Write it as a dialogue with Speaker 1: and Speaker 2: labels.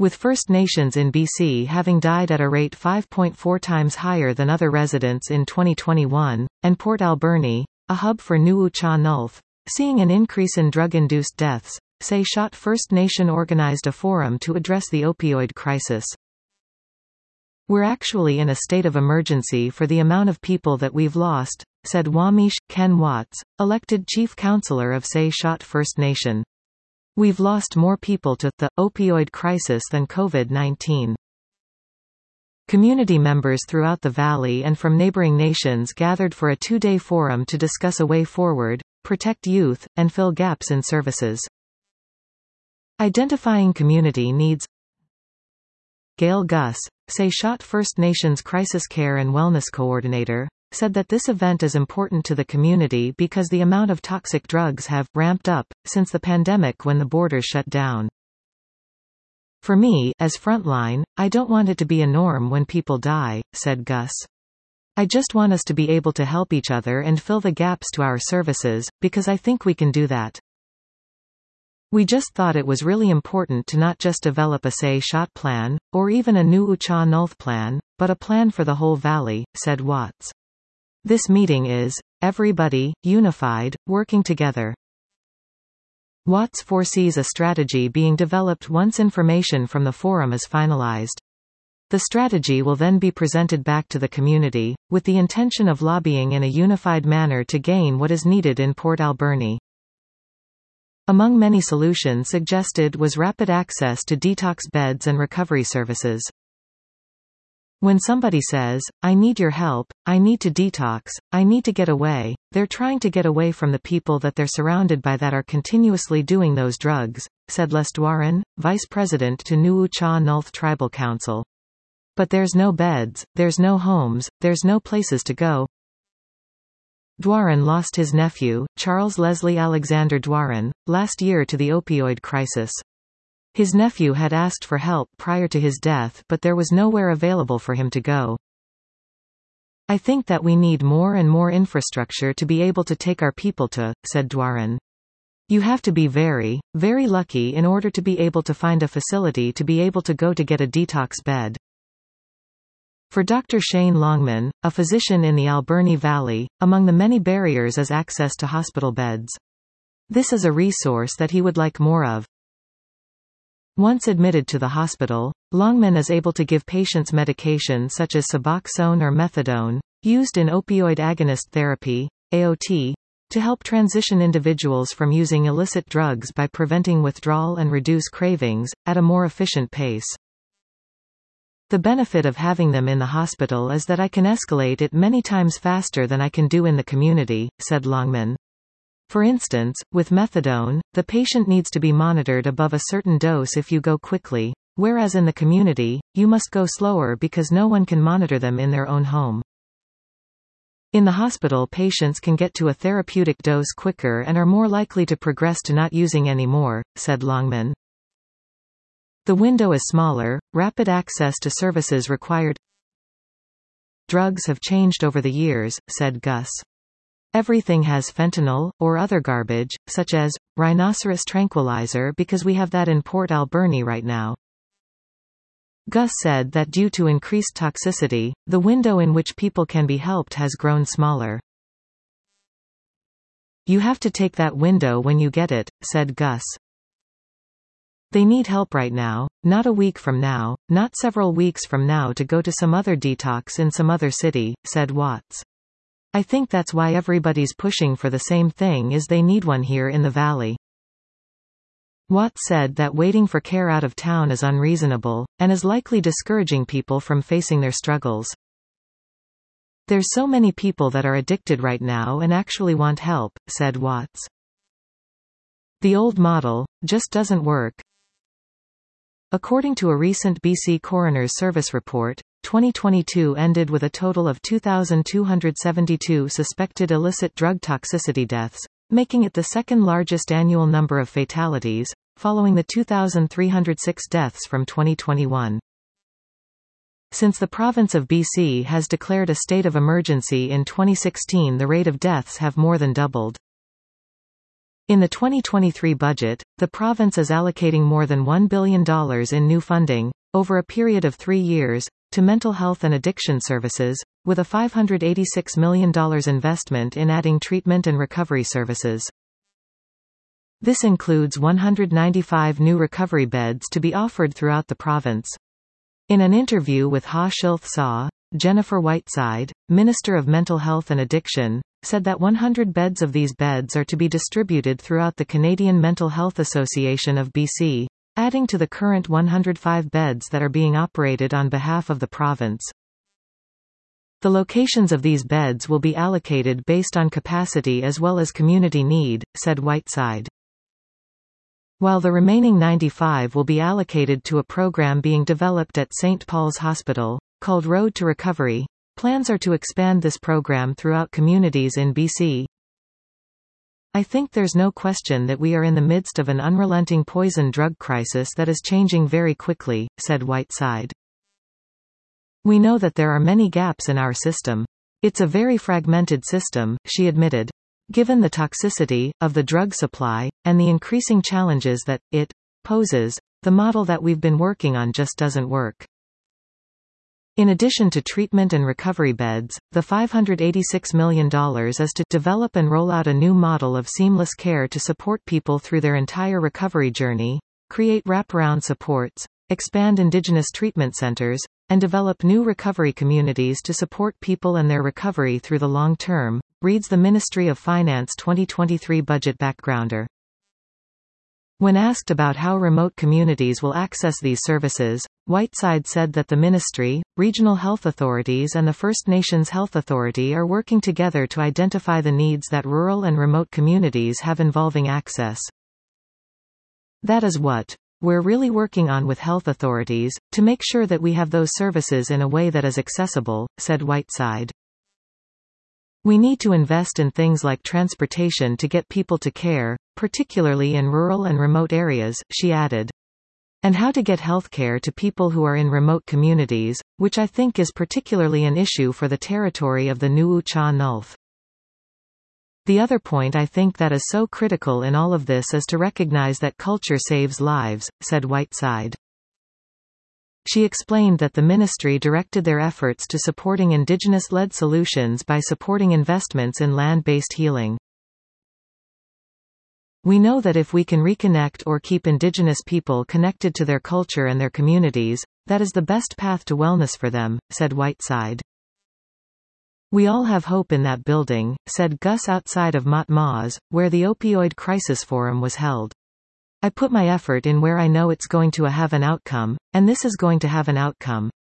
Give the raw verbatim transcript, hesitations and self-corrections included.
Speaker 1: with First Nations in B C having died at a rate five point four times higher than other residents in twenty twenty-one, and Port Alberni, a hub for Nuu-chah-nulth, seeing an increase in drug-induced deaths. Say Shot First Nation organized a forum to address the opioid crisis. "We're actually in a state of emergency for the amount of people that we've lost," said Wamish Ken Watts, elected chief counselor of Say Shot First Nation. "We've lost more people to the opioid crisis than COVID nineteen. Community members throughout the valley and from neighboring nations gathered for a two-day forum to discuss a way forward, protect youth, and fill gaps in services. Identifying community needs. Gail Gus, Say Shot First Nations Crisis Care and Wellness Coordinator, said that this event is important to the community because the amount of toxic drugs have ramped up since the pandemic when the borders shut down. "For me, as frontline, I don't want it to be a norm when people die," said Gus. "I just want us to be able to help each other and fill the gaps to our services, because I think we can do that. We just thought it was really important to not just develop a Say Shot plan, or even a Nuu-chah-nulth plan, but a plan for the whole valley," said Watts. "This meeting is everybody, unified, working together." Watts foresees a strategy being developed once information from the forum is finalized. The strategy will then be presented back to the community, with the intention of lobbying in a unified manner to gain what is needed in Port Alberni. Among many solutions suggested was rapid access to detox beds and recovery services. "When somebody says, 'I need your help, I need to detox, I need to get away,' they're trying to get away from the people that they're surrounded by that are continuously doing those drugs," said Les Dwaran, vice president to Nuu-chah-nulth Tribal Council. "But there's no beds, there's no homes, there's no places to go." Dwaran lost his nephew, Charles Leslie Alexander Dwaran, last year to the opioid crisis. His nephew had asked for help prior to his death, but there was nowhere available for him to go. "I think that we need more and more infrastructure to be able to take our people to," said Dwaran. "You have to be very, very lucky in order to be able to find a facility to be able to go to get a detox bed." For Doctor Shane Longman, a physician in the Alberni Valley, among the many barriers is access to hospital beds. This is a resource that he would like more of. Once admitted to the hospital, Longman is able to give patients medication such as Suboxone or Methadone, used in opioid agonist therapy, A O T, to help transition individuals from using illicit drugs by preventing withdrawal and reduce cravings, at a more efficient pace. "The benefit of having them in the hospital is that I can escalate it many times faster than I can do in the community," said Longman. "For instance, with methadone, the patient needs to be monitored above a certain dose if you go quickly, whereas in the community, you must go slower because no one can monitor them in their own home. In the hospital, patients can get to a therapeutic dose quicker and are more likely to progress to not using anymore," said Longman. "The window is smaller, rapid access to services required. Drugs have changed over the years," said Gus. "Everything has fentanyl, or other garbage, such as rhinoceros tranquilizer because we have that in Port Alberni right now." Gus said that due to increased toxicity, the window in which people can be helped has grown smaller. "You have to take that window when you get it," said Gus. "They need help right now, not a week from now, not several weeks from now to go to some other detox in some other city," said Watts. "I think that's why everybody's pushing for the same thing is they need one here in the valley." Watts said that waiting for care out of town is unreasonable, and is likely discouraging people from facing their struggles. "There's so many people that are addicted right now and actually want help," said Watts. "The old model just doesn't work." According to a recent B C Coroner's Service report, twenty twenty-two ended with a total of two thousand two hundred seventy-two suspected illicit drug toxicity deaths, making it the second largest annual number of fatalities, following the two thousand three hundred six deaths from twenty twenty-one. Since the province of B C has declared a state of emergency in twenty sixteen, the rate of deaths have more than doubled. In the twenty twenty-three budget, the province is allocating more than one billion dollars in new funding, over a period of three years, to mental health and addiction services, with a five hundred eighty-six million dollars investment in adding treatment and recovery services. This includes one hundred ninety-five new recovery beds to be offered throughout the province. In an interview with Ha Shilth Saw, Jennifer Whiteside, Minister of Mental Health and Addiction, said that one hundred beds of these beds are to be distributed throughout the Canadian Mental Health Association of B C, adding to the current one hundred five beds that are being operated on behalf of the province. The locations of these beds will be allocated based on capacity as well as community need, said Whiteside. While the remaining ninety-five will be allocated to a program being developed at Saint Paul's Hospital, called Road to Recovery, plans are to expand this program throughout communities in B C. I think there's no question that we are in the midst of an unrelenting poison drug crisis that is changing very quickly, said Whiteside. We know that there are many gaps in our system. It's a very fragmented system, she admitted. Given the toxicity of the drug supply, and the increasing challenges that it poses, the model that we've been working on just doesn't work. In addition to treatment and recovery beds, the five hundred eighty-six million dollars is to develop and roll out a new model of seamless care to support people through their entire recovery journey, create wraparound supports, expand Indigenous treatment centers, and develop new recovery communities to support people and their recovery through the long term, reads the Ministry of Finance twenty twenty-three budget backgrounder. When asked about how remote communities will access these services, Whiteside said that the ministry, regional health authorities and the First Nations Health Authority are working together to identify the needs that rural and remote communities have involving access. That is what we're really working on with health authorities, to make sure that we have those services in a way that is accessible, said Whiteside. We need to invest in things like transportation to get people to care, particularly in rural and remote areas, she added. And how to get healthcare to people who are in remote communities, which I think is particularly an issue for the territory of the Nuu-chah-nulth. The other point I think that is so critical in all of this is to recognize that culture saves lives, said Whiteside. She explained that the ministry directed their efforts to supporting Indigenous-led solutions by supporting investments in land-based healing. We know that if we can reconnect or keep Indigenous people connected to their culture and their communities, that is the best path to wellness for them, said Whiteside. We all have hope in that building, said Gus outside of Mott Maws, where the Opioid Crisis Forum was held. I put my effort in where I know it's going to have an outcome, and this is going to have an outcome.